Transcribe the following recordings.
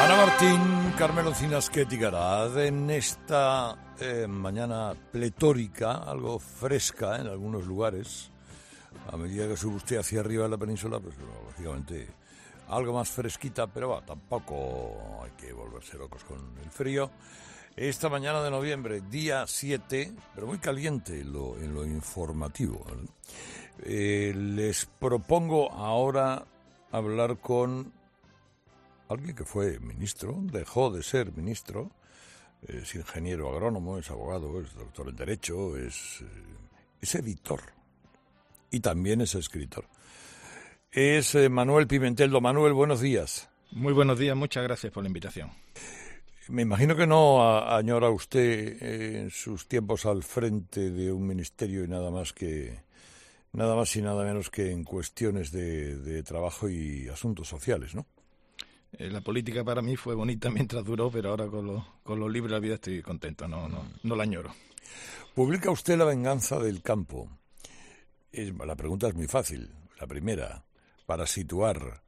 Ana Martín, Carmelo Cinasquet y Garaz, en esta mañana pletórica, algo fresca en algunos lugares. A medida que sube usted hacia arriba de la península, pues lógicamente algo más fresquita, pero tampoco hay que volverse locos con el frío. Esta mañana de noviembre, día 7, pero muy caliente en lo informativo, ¿vale? Les propongo ahora hablar con alguien que fue ministro, dejó de ser ministro, es ingeniero agrónomo, es abogado, es doctor en Derecho, es editor y también es escritor. Es Manuel Pimentel. Manuel, buenos días. Muy buenos días, muchas gracias por la invitación. Me imagino que no añora usted en sus tiempos al frente de un ministerio y nada más y nada menos que en cuestiones de trabajo y asuntos sociales, ¿no? La política para mí fue bonita mientras duró, pero ahora con los libros de la vida estoy contento, no la añoro. Publica usted La venganza del campo. La pregunta es muy fácil. La primera, para situar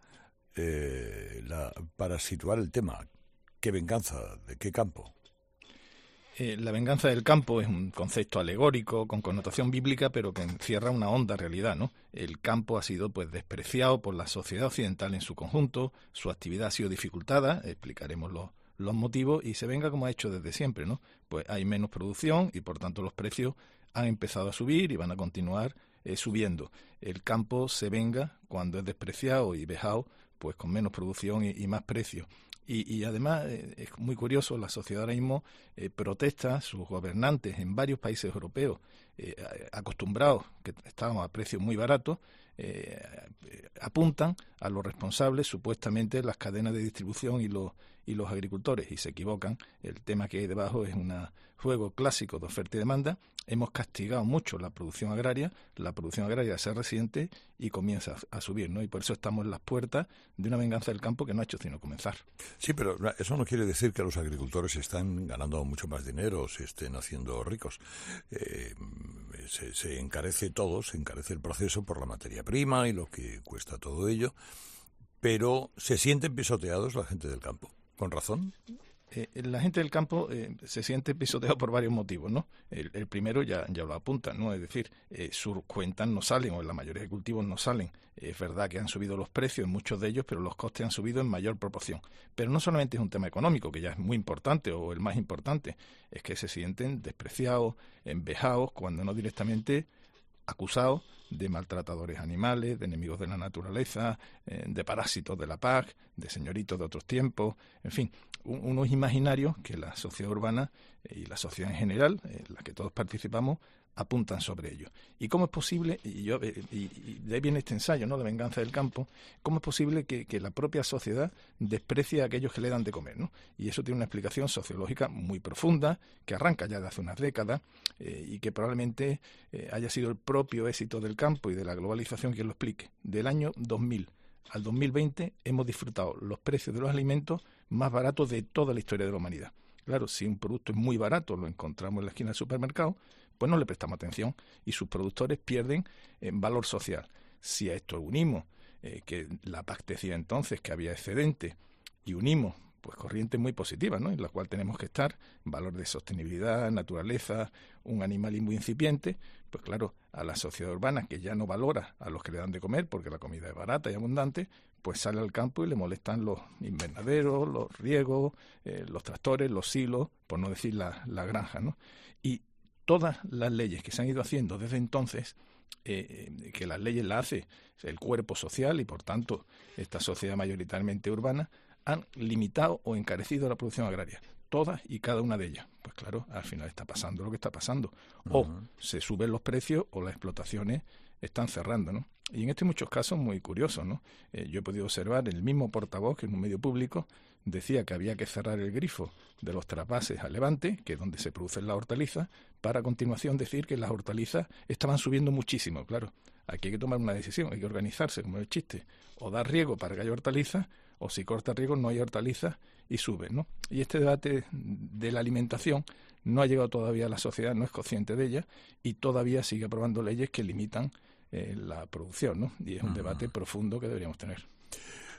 el tema. ¿Qué venganza? ¿De qué campo? La venganza del campo es un concepto alegórico con connotación bíblica, pero que encierra una honda realidad, ¿no? El campo ha sido despreciado por la sociedad occidental en su conjunto, su actividad ha sido dificultada, explicaremos los motivos, y se venga como ha hecho desde siempre, ¿no? Pues hay menos producción y por tanto los precios han empezado a subir y van a continuar subiendo. El campo se venga cuando es despreciado y vejado, pues con menos producción y más precios. Y además es muy curioso, la sociedad ahora mismo protesta, sus gobernantes en varios países europeos, acostumbrados, que estábamos a precios muy baratos, apuntan a los responsables, supuestamente las cadenas de distribución y los agricultores, y se equivocan. El tema que hay debajo es un juego clásico de oferta y demanda. Hemos castigado mucho la producción agraria se resiente y comienza a subir, ¿no? Y por eso estamos en las puertas de una venganza del campo que no ha hecho sino comenzar. Sí, pero eso no quiere decir que los agricultores están ganando mucho más dinero, se estén haciendo ricos. Se encarece todo, se encarece el proceso por la materia prima y lo que cuesta todo ello, pero se sienten pisoteados la gente del campo, ¿con razón? La gente del campo se siente pisoteado por varios motivos, ¿no? El primero ya lo apuntan, ¿no? Es decir, sus cuentas no salen, o en la mayoría de cultivos no salen. Es verdad que han subido los precios en muchos de ellos, pero los costes han subido en mayor proporción. Pero no solamente es un tema económico, que ya es muy importante, o el más importante, es que se sienten despreciados, envejados, cuando no directamente acusados de maltratadores animales, de enemigos de la naturaleza, de parásitos de la PAC, de señoritos de otros tiempos, en fin, unos imaginarios que la sociedad urbana y la sociedad en general, en la que todos participamos, apuntan sobre ello. ¿Y cómo es posible, y de ahí viene este ensayo, ¿no?, de venganza del campo, cómo es posible que la propia sociedad desprecie a aquellos que le dan de comer, ¿no? Y eso tiene una explicación sociológica muy profunda, que arranca ya de hace unas décadas, y que probablemente haya sido el propio éxito del campo y de la globalización quien lo explique. Del año 2000 al 2020 hemos disfrutado los precios de los alimentos más baratos de toda la historia de la humanidad. Claro, si un producto es muy barato, lo encontramos en la esquina del supermercado, pues no le prestamos atención y sus productores pierden valor social. Si a esto unimos que la PAC decía entonces que había excedente y unimos pues corrientes muy positivas, ¿no?, en la cual tenemos que estar, valor de sostenibilidad, naturaleza, un animal muy incipiente, pues claro, a la sociedad urbana que ya no valora a los que le dan de comer porque la comida es barata y abundante, pues sale al campo y le molestan los invernaderos, los riegos, los tractores, los silos, por no decir la granja, ¿no? Y todas las leyes que se han ido haciendo desde entonces, que las leyes las hace el cuerpo social y por tanto esta sociedad mayoritariamente urbana, han limitado o encarecido la producción agraria, todas y cada una de ellas. Pues claro, al final está pasando lo que está pasando. O se suben los precios o las explotaciones están cerrando, ¿no? Y en muchos casos muy curiosos, ¿no? Yo he podido observar el mismo portavoz que en un medio público decía que había que cerrar el grifo de los trasvases a Levante, que es donde se producen las hortalizas, para a continuación decir que las hortalizas estaban subiendo muchísimo. Claro, aquí hay que tomar una decisión, hay que organizarse, como el chiste, o dar riego para que haya hortalizas, o si corta riego no hay hortalizas y sube, ¿no? Y este debate de la alimentación no ha llegado todavía a la sociedad, no es consciente de ella y todavía sigue aprobando leyes que limitan la producción, ¿no? Y es un debate profundo que deberíamos tener.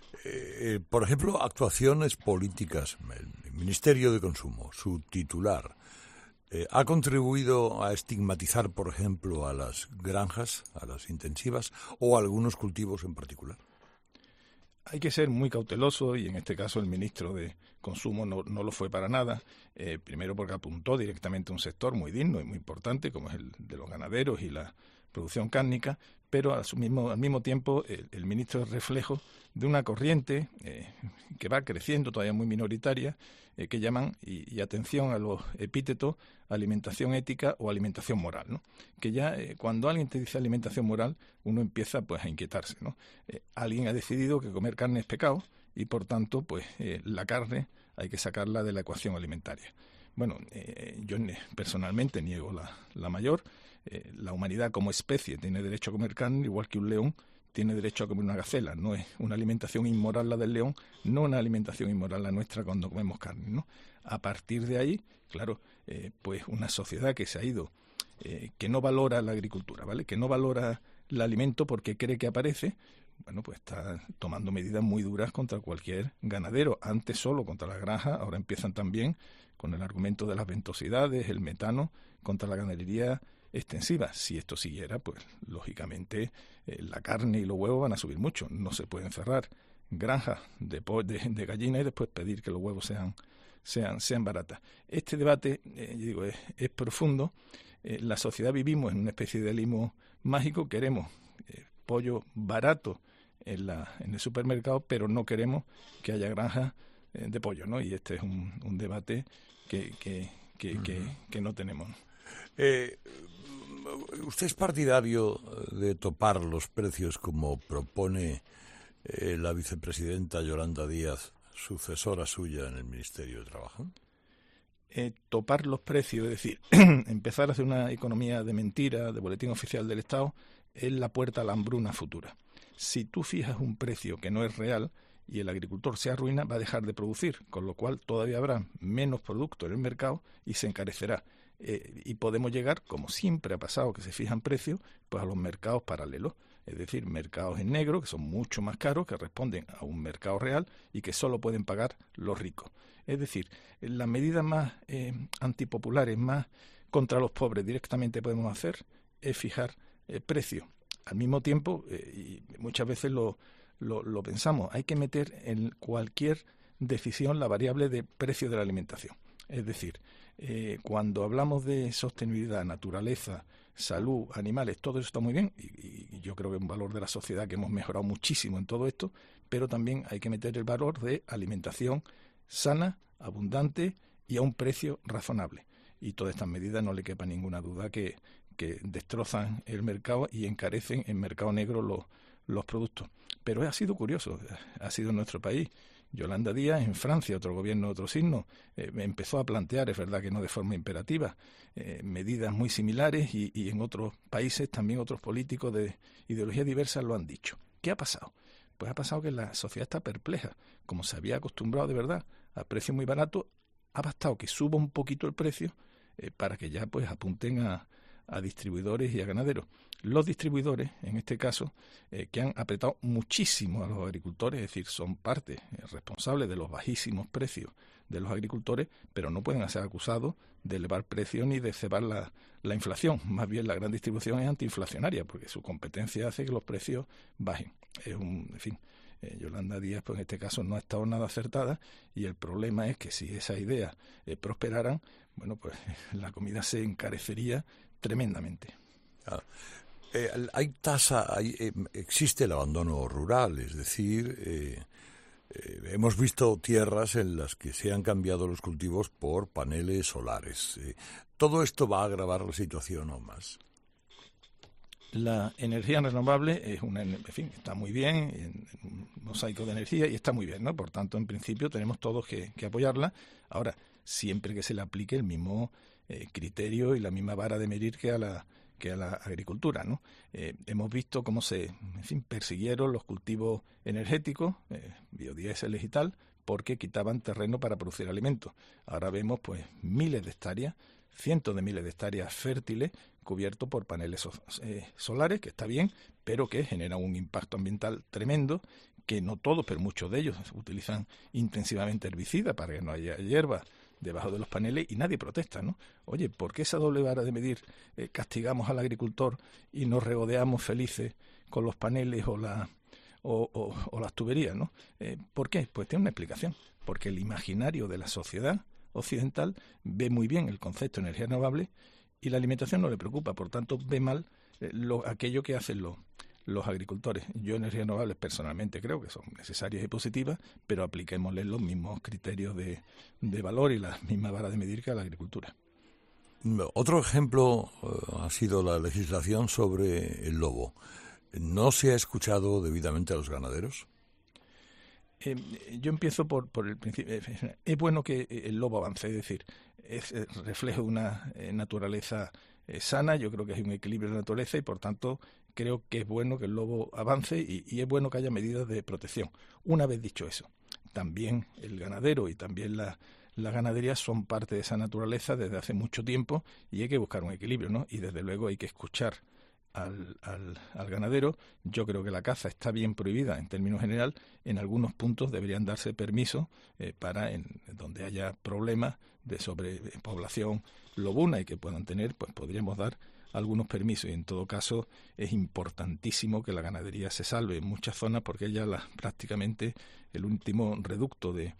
Por ejemplo, actuaciones políticas. El Ministerio de Consumo, su titular, ¿ha contribuido a estigmatizar, por ejemplo, a las granjas, a las intensivas o a algunos cultivos en particular? Hay que ser muy cauteloso y en este caso el ministro de Consumo no lo fue para nada. Primero porque apuntó directamente a un sector muy digno y muy importante como es el de los ganaderos y la producción cárnica, pero al mismo tiempo el ministro es reflejo de una corriente que va creciendo, todavía muy minoritaria, que llaman, y atención a los epítetos, alimentación ética o alimentación moral, ¿no? Que ya cuando alguien te dice alimentación moral, uno empieza pues a inquietarse, ¿no? Alguien ha decidido que comer carne es pecado y por tanto pues la carne hay que sacarla de la ecuación alimentaria. Bueno, yo personalmente niego la mayor. La humanidad como especie tiene derecho a comer carne, igual que un león tiene derecho a comer una gacela. No es una alimentación inmoral la del león, no una alimentación inmoral la nuestra cuando comemos carne, ¿no? A partir de ahí, claro, pues una sociedad que se ha ido, que no valora la agricultura, ¿vale? Que no valora el alimento porque cree que aparece, bueno, pues está tomando medidas muy duras contra cualquier ganadero. Antes solo contra las granjas, ahora empiezan también con el argumento de las ventosidades, el metano, contra la ganadería extensiva. Si esto siguiera, pues lógicamente la carne y los huevos van a subir mucho. No se pueden cerrar granjas de gallina y después pedir que los huevos sean baratas. Este debate, digo, es profundo. La sociedad vivimos en una especie de limo mágico. Queremos pollo barato en el supermercado, pero no queremos que haya granjas de pollo, ¿no? Y este es un debate que no tenemos. ¿Usted es partidario de topar los precios como propone la vicepresidenta Yolanda Díaz, sucesora suya en el Ministerio de Trabajo? Topar los precios, es decir, empezar a hacer una economía de mentira, de boletín oficial del Estado, es la puerta a la hambruna futura. Si tú fijas un precio que no es real y el agricultor se arruina, va a dejar de producir, con lo cual todavía habrá menos producto en el mercado y se encarecerá. Y podemos llegar, como siempre ha pasado, que se fijan precios, pues a los mercados paralelos, es decir, mercados en negro, que son mucho más caros, que responden a un mercado real y que solo pueden pagar los ricos. Es decir, las medidas más antipopulares, más contra los pobres directamente podemos hacer, es fijar precios. Al mismo tiempo, y muchas veces lo pensamos, hay que meter en cualquier decisión la variable de precio de la alimentación. Es decir, cuando hablamos de sostenibilidad, naturaleza, salud, animales, todo eso está muy bien y yo creo que es un valor de la sociedad que hemos mejorado muchísimo en todo esto, pero también hay que meter el valor de alimentación sana, abundante y a un precio razonable. Y todas estas medidas no le quepa ninguna duda que destrozan el mercado y encarecen en mercado negro los productos. Pero ha sido curioso, ha sido en nuestro país. Yolanda Díaz, en Francia, otro gobierno de otro signo, empezó a plantear, es verdad que no de forma imperativa, medidas muy similares y en otros países también otros políticos de ideologías diversas lo han dicho. ¿Qué ha pasado? Pues ha pasado que la sociedad está perpleja. Como se había acostumbrado de verdad a precios muy baratos, ha bastado que suba un poquito el precio para que ya pues apunten a distribuidores y a ganaderos. Los distribuidores, en este caso, que han apretado muchísimo a los agricultores, es decir, son parte responsable de los bajísimos precios de los agricultores, pero no pueden ser acusados de elevar precios ni de cebar la inflación. Más bien la gran distribución es antiinflacionaria, porque su competencia hace que los precios bajen. Yolanda Díaz, pues en este caso no ha estado nada acertada y el problema es que si esas ideas prosperaran, bueno, pues la comida se encarecería tremendamente. Existe el abandono rural, es decir, hemos visto tierras en las que se han cambiado los cultivos por paneles solares. ¿Todo esto va a agravar la situación aún más? La energía renovable es está muy bien, en un mosaico de energía y está muy bien, ¿no? Por tanto, en principio tenemos todos que apoyarla. Ahora, siempre que se le aplique el mismo criterio y la misma vara de medir que a la agricultura, ¿no? Hemos visto cómo se persiguieron los cultivos energéticos, biodiéseles y tal, porque quitaban terreno para producir alimentos. Ahora vemos pues miles de hectáreas, cientos de miles de hectáreas fértiles cubiertos por paneles solares, que está bien, pero que generan un impacto ambiental tremendo, que no todos, pero muchos de ellos utilizan intensivamente herbicidas para que no haya hierba debajo de los paneles y nadie protesta, ¿no? Oye, ¿por qué esa doble vara de medir castigamos al agricultor y nos regodeamos felices con los paneles o las tuberías, ¿no? ¿Por qué? Pues tiene una explicación. Porque el imaginario de la sociedad occidental ve muy bien el concepto de energía renovable y la alimentación no le preocupa, por tanto ve mal aquello que hacen los agricultores. Yo energías renovables personalmente creo que son necesarias y positivas, pero apliquémosles los mismos criterios de valor y las mismas varas de medir que a la agricultura. Otro ejemplo ha sido la legislación sobre el lobo. ¿No se ha escuchado debidamente a los ganaderos? Yo empiezo por el principio. Es bueno que el lobo avance, es decir, es reflejo de una naturaleza sana. Yo creo que hay un equilibrio de la naturaleza y, por tanto, creo que es bueno que el lobo avance y es bueno que haya medidas de protección. Una vez dicho eso, también el ganadero y también la ganadería son parte de esa naturaleza desde hace mucho tiempo y hay que buscar un equilibrio, ¿no? Y desde luego hay que escuchar al ganadero. Yo creo que la caza está bien prohibida en términos general. En algunos puntos deberían darse permisos para donde haya problemas de sobrepoblación lobuna y que puedan tener, pues podríamos dar algunos permisos, y en todo caso es importantísimo que la ganadería se salve en muchas zonas porque ella es prácticamente el último reducto de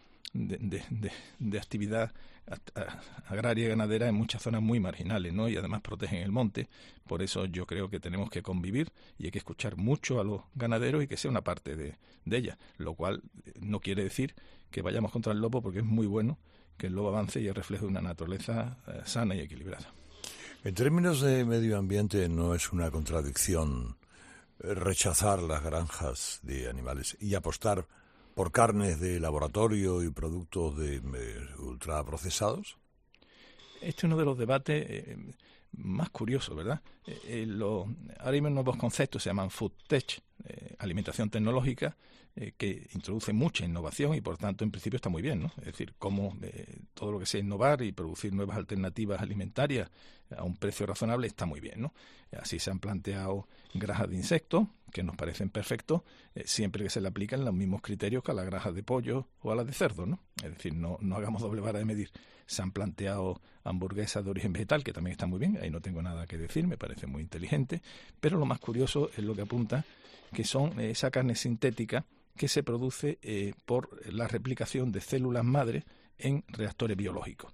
actividad agraria y ganadera en muchas zonas muy marginales, ¿no? Y además protegen el monte. Por eso yo creo que tenemos que convivir y hay que escuchar mucho a los ganaderos y que sea una parte de ella, lo cual no quiere decir que vayamos contra el lobo, porque es muy bueno que el lobo avance y es reflejo de una naturaleza sana y equilibrada. En términos de medio ambiente, no es una contradicción rechazar las granjas de animales y apostar por carnes de laboratorio y productos ultraprocesados. Este es uno de los debates más curiosos, ¿verdad? Ahora mismo nuevos conceptos se llaman food tech, alimentación tecnológica, que introduce mucha innovación y por tanto en principio está muy bien, ¿no? Es decir, cómo todo lo que sea innovar y producir nuevas alternativas alimentarias a un precio razonable está muy bien, ¿no? Así se han planteado granjas de insectos que nos parecen perfectos, siempre que se le aplican los mismos criterios que a las granjas de pollo o a las de cerdo, ¿no? Es decir, no hagamos doble vara de medir. Se han planteado hamburguesas de origen vegetal, que también están muy bien, ahí no tengo nada que decir, me parece muy inteligente, pero lo más curioso es lo que apunta, que son esa carne sintética que se produce por la replicación de células madre en reactores biológicos.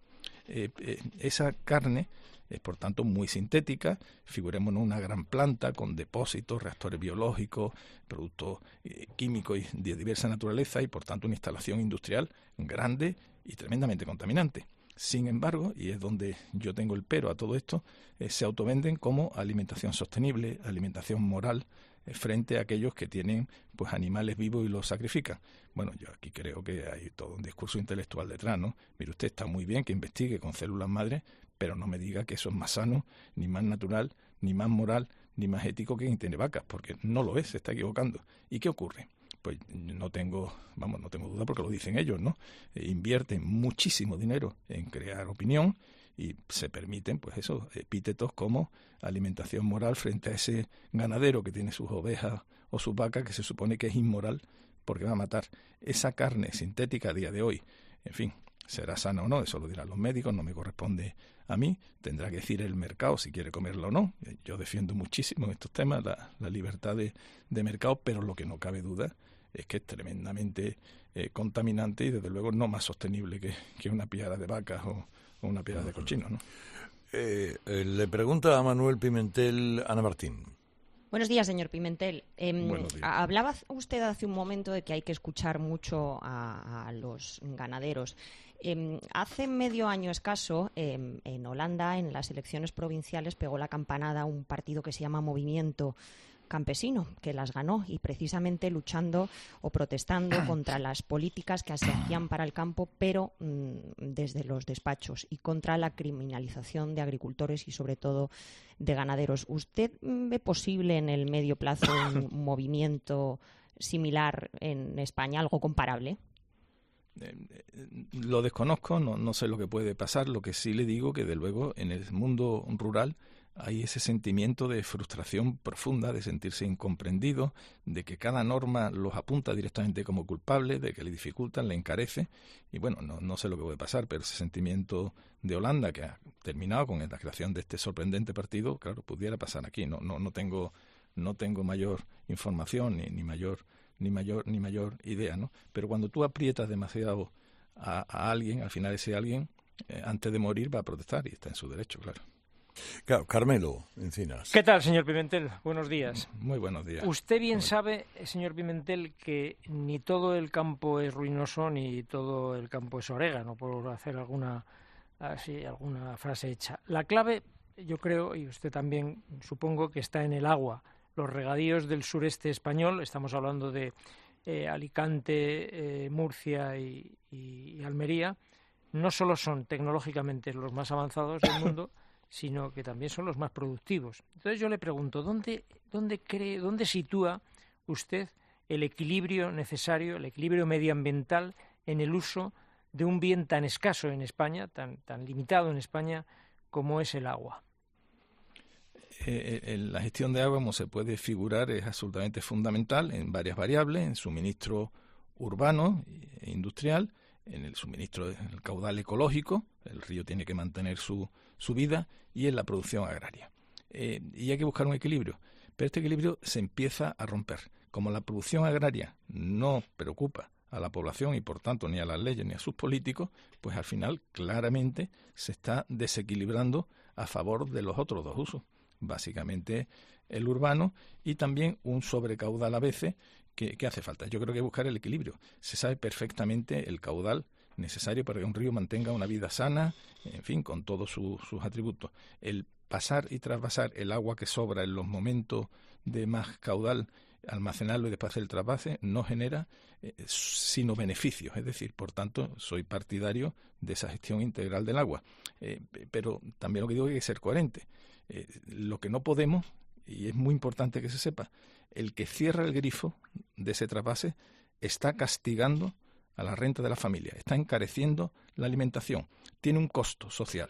Esa carne es, por tanto, muy sintética. Figurémonos una gran planta con depósitos, reactores biológicos, productos químicos de diversa naturaleza y, por tanto, una instalación industrial grande y tremendamente contaminante. Sin embargo, y es donde yo tengo el pero a todo esto, se autovenden como alimentación sostenible, alimentación moral, frente a aquellos que tienen pues animales vivos y los sacrifican. Bueno, yo aquí creo que hay todo un discurso intelectual detrás, ¿no? Mire, usted, está muy bien que investigue con células madre, pero no me diga que eso es más sano, ni más natural, ni más moral, ni más ético que quien tiene vacas, porque no lo es, se está equivocando. ¿Y qué ocurre? Pues no tengo duda porque lo dicen ellos, ¿no? Invierten muchísimo dinero en crear opinión y se permiten, pues esos epítetos como alimentación moral frente a ese ganadero que tiene sus ovejas o sus vacas, que se supone que es inmoral porque va a matar. Esa carne sintética a día de hoy, en fin, será sana o no, eso lo dirán los médicos, no me corresponde a mí, tendrá que decir el mercado si quiere comerla o no. Yo defiendo muchísimo en estos temas la libertad de mercado, pero lo que no cabe duda es que es tremendamente contaminante y desde luego no más sostenible que una piara de vacas o una piara de cochinos, ¿no? Le pregunta a Manuel Pimentel, Ana Martín. Buenos días, señor Pimentel. Buenos días. Hablaba usted hace un momento de que hay que escuchar mucho a los ganaderos. Hace medio año escaso, en Holanda, en las elecciones provinciales, pegó la campanada un partido que se llama Movimiento Campesino, que las ganó, y precisamente luchando o protestando contra las políticas que se hacían para el campo, pero desde los despachos, y contra la criminalización de agricultores y sobre todo de ganaderos. ¿Usted ve posible en el medio plazo un movimiento similar en España, algo comparable? Lo desconozco, no sé lo que puede pasar. Lo que sí le digo que, de luego, en el mundo rural hay ese sentimiento de frustración profunda, de sentirse incomprendido, de que cada norma los apunta directamente como culpables, de que le dificultan, le encarece. Y bueno, no sé lo que puede pasar, pero ese sentimiento de Holanda, que ha terminado con la creación de este sorprendente partido, claro, pudiera pasar aquí. No tengo mayor información ni mayor idea, ¿no? Pero cuando tú aprietas demasiado a alguien, al final ese alguien, antes de morir, va a protestar y está en su derecho, claro. Claro, Carmelo Encinas. ¿Qué tal, señor Pimentel? Buenos días. Muy buenos días. Usted bien sabe, señor Pimentel, que ni todo el campo es ruinoso ni todo el campo es orégano, por hacer alguna frase hecha. La clave, yo creo, y usted también supongo, que está en el agua. Los regadíos del sureste español, estamos hablando de Alicante, Murcia y Almería, no solo son tecnológicamente los más avanzados del mundo, sino que también son los más productivos. Entonces yo le pregunto, ¿dónde sitúa usted el equilibrio necesario, el equilibrio medioambiental en el uso de un bien tan escaso en España, tan limitado en España como es el agua? La gestión de agua, como se puede figurar, es absolutamente fundamental en varias variables, en suministro urbano e industrial, en el suministro del caudal ecológico, el río tiene que mantener su vida, y en la producción agraria. Y hay que buscar un equilibrio, pero este equilibrio se empieza a romper. Como la producción agraria no preocupa a la población y por tanto ni a las leyes ni a sus políticos, pues al final claramente se está desequilibrando a favor de los otros dos usos, básicamente el urbano y también un sobrecaudal a veces que hace falta. Yo creo que hay que buscar el equilibrio. Se sabe perfectamente el caudal necesario para que un río mantenga una vida sana, en fin, con todos sus atributos. El pasar y trasvasar el agua que sobra en los momentos de más caudal, almacenarlo y después hacer el trasvase, no genera sino beneficios. Es decir, por tanto, soy partidario de esa gestión integral del agua. Pero también lo que digo es que hay que ser coherente. Lo que no podemos, y es muy importante que se sepa, el que cierra el grifo de ese trasvase está castigando a la renta de la familia, está encareciendo la alimentación, tiene un costo social.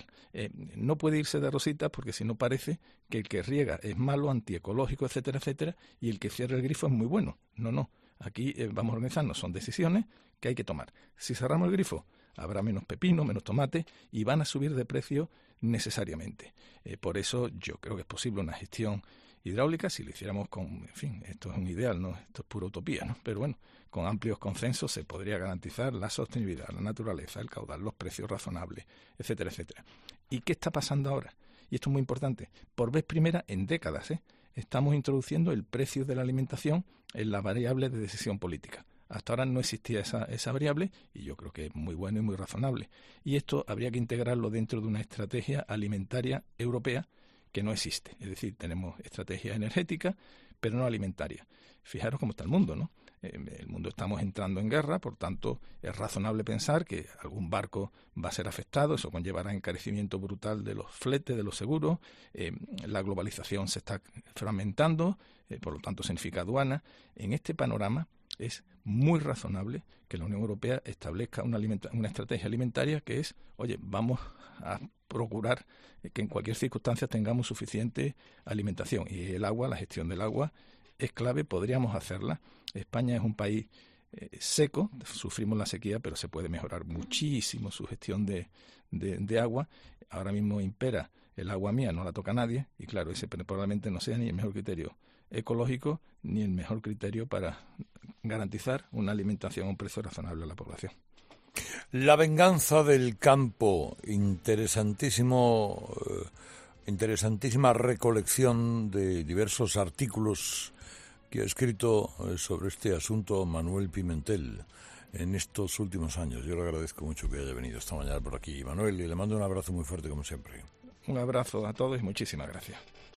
No puede irse de rositas porque si no parece que el que riega es malo, antiecológico, etcétera, etcétera, y el que cierra el grifo es muy bueno. No. Aquí vamos a organizarnos, son decisiones que hay que tomar. Si cerramos el grifo, habrá menos pepino, menos tomate y van a subir de precio necesariamente. Por eso yo creo que es posible una gestión hidráulica si lo hiciéramos con, en fin, esto es un ideal, ¿no? Esto es pura utopía, ¿no? Pero bueno, con amplios consensos se podría garantizar la sostenibilidad, la naturaleza, el caudal, los precios razonables, etcétera, etcétera. ¿Y qué está pasando ahora? Y esto es muy importante. Por vez primera en décadas, estamos introduciendo el precio de la alimentación en la variable de decisión política. Hasta ahora no existía esa variable y yo creo que es muy bueno y muy razonable. Y esto habría que integrarlo dentro de una estrategia alimentaria europea que no existe. Es decir, tenemos estrategia energética, pero no alimentaria. Fijaros cómo está el mundo, ¿no? El mundo estamos entrando en guerra, por tanto, es razonable pensar que algún barco va a ser afectado, eso conllevará encarecimiento brutal de los fletes, de los seguros, la globalización se está fragmentando, por lo tanto significa aduana. En este panorama es muy razonable que la Unión Europea establezca una estrategia alimentaria que es, oye, vamos a procurar que en cualquier circunstancia tengamos suficiente alimentación. Y el agua, la gestión del agua, es clave, podríamos hacerla. España es un país seco, sufrimos la sequía, pero se puede mejorar muchísimo su gestión de agua. Ahora mismo impera el agua mía, no la toca nadie, y claro, ese probablemente no sea ni el mejor criterio ecológico ni el mejor criterio para garantizar una alimentación a un precio razonable a la población. La venganza del campo, interesantísima recolección de diversos artículos que ha escrito sobre este asunto Manuel Pimentel en estos últimos años. Yo le agradezco mucho que haya venido esta mañana por aquí, Manuel, y le mando un abrazo muy fuerte como siempre. Un abrazo a todos y muchísimas gracias.